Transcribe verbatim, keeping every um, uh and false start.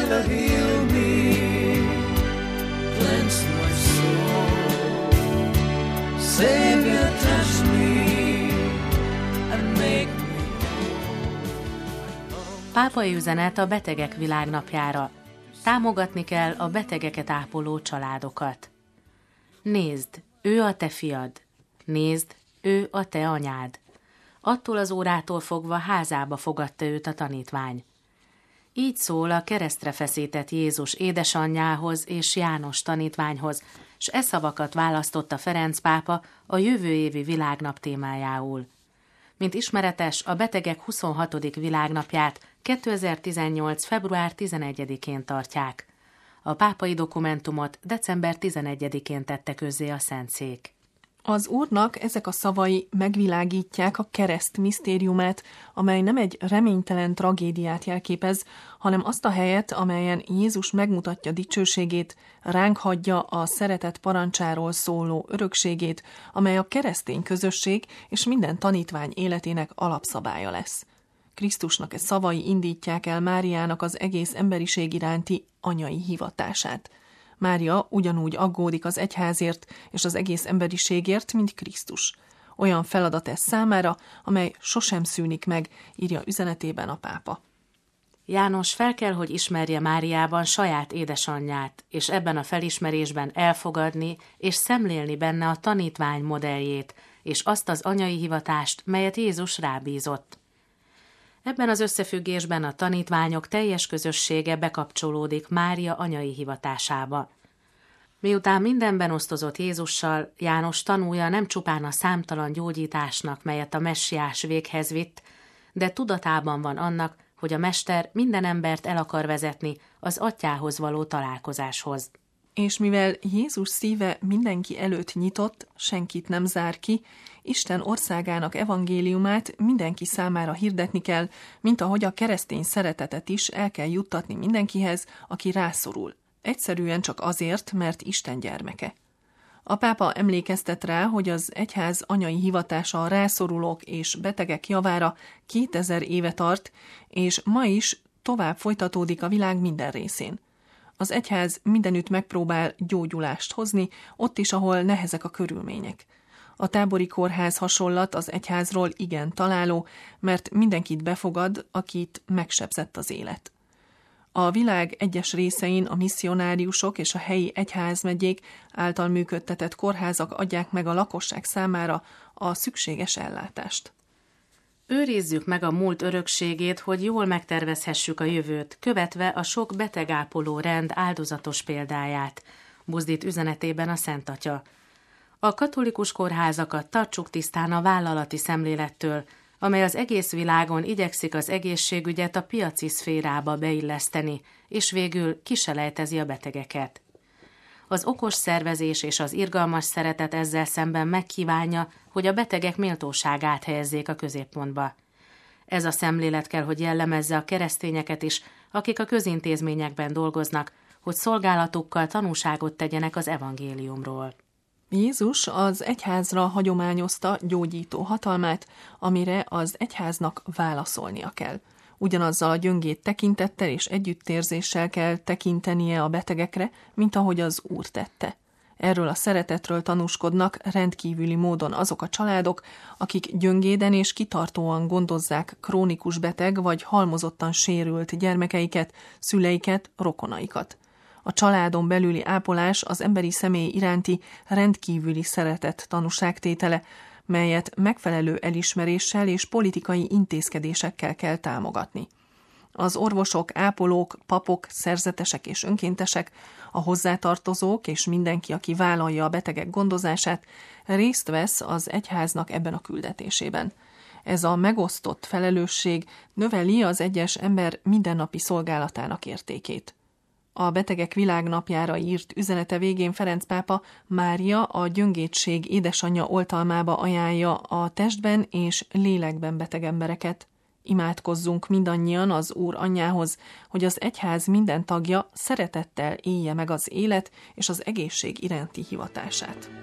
Savior, heal me, cleanse my soul. Savior, touch me, and make me whole. Pápai üzenet a Betegek Világnapjára. Támogatni kell a betegeket ápoló családokat. Nézd, ő a te fiad. Nézd, ő a te anyád. Attól az órától fogva házába fogadta őt a tanítvány. Így szól a keresztre feszített Jézus édesanyjához és János tanítványhoz, s e szavakat választotta Ferenc pápa a jövő évi világnap témájául. Mint ismeretes, a betegek huszonhatodik világnapját kétezer-tizennyolc. február tizenegyedikén tartják. A pápai dokumentumot december tizenegyedikén tette közzé a Szentszék. Az Úrnak ezek a szavai megvilágítják a kereszt misztériumát, amely nem egy reménytelen tragédiát jelképez, hanem azt a helyet, amelyen Jézus megmutatja dicsőségét, ránk hagyja a szeretet parancsáról szóló örökségét, amely a keresztény közösség és minden tanítvány életének alapszabálya lesz. Krisztusnak e szavai indítják el Máriának az egész emberiség iránti anyai hivatását. Mária ugyanúgy aggódik az egyházért és az egész emberiségért, mint Krisztus. Olyan feladat ez számára, amely sosem szűnik meg, írja üzenetében a pápa. János fel kell, hogy ismerje Máriában saját édesanyját, és ebben a felismerésben elfogadni és szemlélni benne a tanítvány modelljét, és azt az anyai hivatást, melyet Jézus rábízott. Ebben az összefüggésben a tanítványok teljes közössége bekapcsolódik Mária anyai hivatásába. Miután mindenben osztozott Jézussal, János tanúja nem csupán a számtalan gyógyításnak, melyet a messiás véghez vitt, de tudatában van annak, hogy a mester minden embert el akar vezetni az atyához való találkozáshoz. És mivel Jézus szíve mindenki előtt nyitott, senkit nem zár ki, Isten országának evangéliumát mindenki számára hirdetni kell, mint ahogy a keresztény szeretetet is el kell juttatni mindenkihez, aki rászorul. Egyszerűen csak azért, mert Isten gyermeke. A pápa emlékeztet rá, hogy az egyház anyai hivatása a rászorulók és betegek javára kétezer éve tart, és ma is tovább folytatódik a világ minden részén. Az egyház mindenütt megpróbál gyógyulást hozni, ott is, ahol nehezek a körülmények. A tábori kórház hasonlat az egyházról igen találó, mert mindenkit befogad, akit megsebzett az élet. A világ egyes részein a misszionáriusok és a helyi egyházmegyék által működtetett kórházak adják meg a lakosság számára a szükséges ellátást. Őrizzük meg a múlt örökségét, hogy jól megtervezhessük a jövőt, követve a sok betegápoló rend áldozatos példáját, buzdít üzenetében a Szent Atya. A katolikus kórházakat tartsuk tisztán a vállalati szemlélettől, amely az egész világon igyekszik az egészségügyet a piaci szférába beilleszteni, és végül kiselejtezi a betegeket. Az okos szervezés és az irgalmas szeretet ezzel szemben megkívánja, hogy a betegek méltóságát helyezzék a középpontba. Ez a szemlélet kell, hogy jellemezze a keresztényeket is, akik a közintézményekben dolgoznak, hogy szolgálatukkal tanúságot tegyenek az evangéliumról. Jézus az egyházra hagyományozta gyógyító hatalmát, amire az egyháznak válaszolnia kell. Ugyanazzal a gyöngét tekintettel és együttérzéssel kell tekintenie a betegekre, mint ahogy az Úr tette. Erről a szeretetről tanúskodnak rendkívüli módon azok a családok, akik gyöngéden és kitartóan gondozzák krónikus beteg vagy halmozottan sérült gyermekeiket, szüleiket, rokonaikat. A családon belüli ápolás az emberi személy iránti rendkívüli szeretet tanúságtétele, melyet megfelelő elismeréssel és politikai intézkedésekkel kell támogatni. Az orvosok, ápolók, papok, szerzetesek és önkéntesek, a hozzátartozók és mindenki, aki vállalja a betegek gondozását, részt vesz az egyháznak ebben a küldetésében. Ez a megosztott felelősség növeli az egyes ember mindennapi szolgálatának értékét. A Betegek Világnapjára írt üzenete végén Ferenc pápa Mária a gyöngétség édesanyja oltalmába ajánlja a testben és lélekben beteg embereket. Imádkozzunk mindannyian az Úr anyjához, hogy az egyház minden tagja szeretettel élje meg az élet és az egészség iránti hivatását.